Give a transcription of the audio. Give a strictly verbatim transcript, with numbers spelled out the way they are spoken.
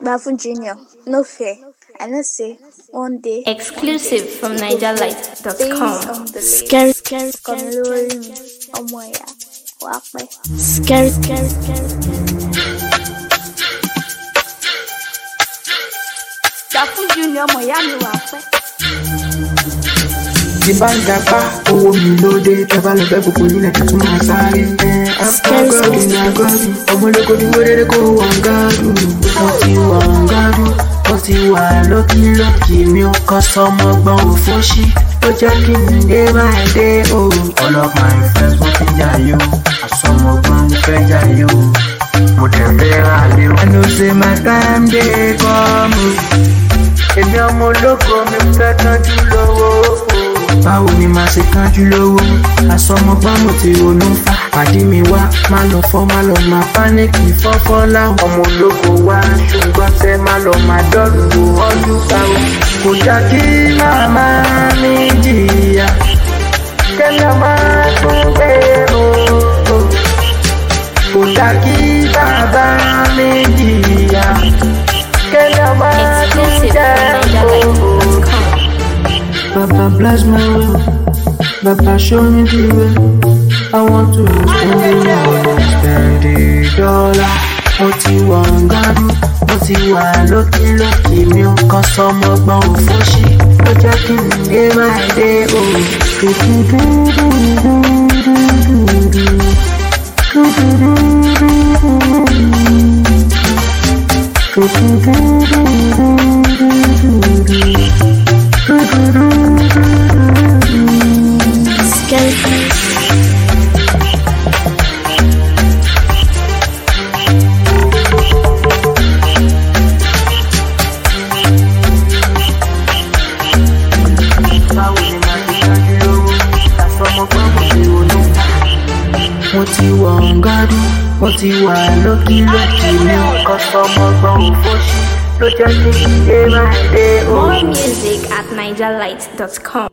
Bafun Junior, no fear. I know say one day. Exclusive from niger light dot com. Scary, scary, scary. Oh my god. Walk by. Scary, scary, scary. Bafun Junior, my yami walk by. The band gapa, owó mi lóde, tẹ́bá lọ fẹ́ gbogbo nílẹ̀ tuntun máa sáré. Àpọ̀gọ́dù ní agọ́dù, ọmọlógo ní wéré kó wọ́n gádù. Wọ́n ti wà ń gádù, wọ́n ti wà lókìlókì, mi ò kọ́ sọmọ gbọ́n òfóṣì. Ó jẹ́ kí n dé máa dé òru. All of my friends wọ́n ti jayé o, àsọmọgbọ́n mo fẹ́ jayé o. Mo dẹ̀ fẹ́ rà lé o. I know say my time dey come o. Èmi ọmọ ológo mi fẹ́ tọ́jú lówó. Báwo ni màá ṣe kánjú lówó? Àsọmọgbọ́n mo ti ronú fà. Pàdé mi wá, má lọ fọ́, má lọ máa pánìkì fọ́fọ́ láwọn. Ọmọ ológo wá, ṣùgbọ́n tẹ má lọ máa dọ́rù ọdún báwo. Kò dá kí màmá mi jìyà, kẹ́lá máa tún bẹ̀rù. Kò dá kí bàbá mi jìyà, kẹ́lá máa tún bẹ̀rù. Baba bless my way, Baba show me the way. I want to spend the money, spend the dollar. Mo ti wà ń gádùn, mo ti wà lókìlókì, mi ò kàn sọmọ gbọ́n òfóṣì. Ó jẹ́ kí n dé máa dé òru. Mo ti wà ń gádùn, mo ti wà lókìlókì, mi ò kọ́ sọmọ gbọ́n òfóṣì. Ló jẹ́ kí n dé máa dé òru. More music at niger light dot com.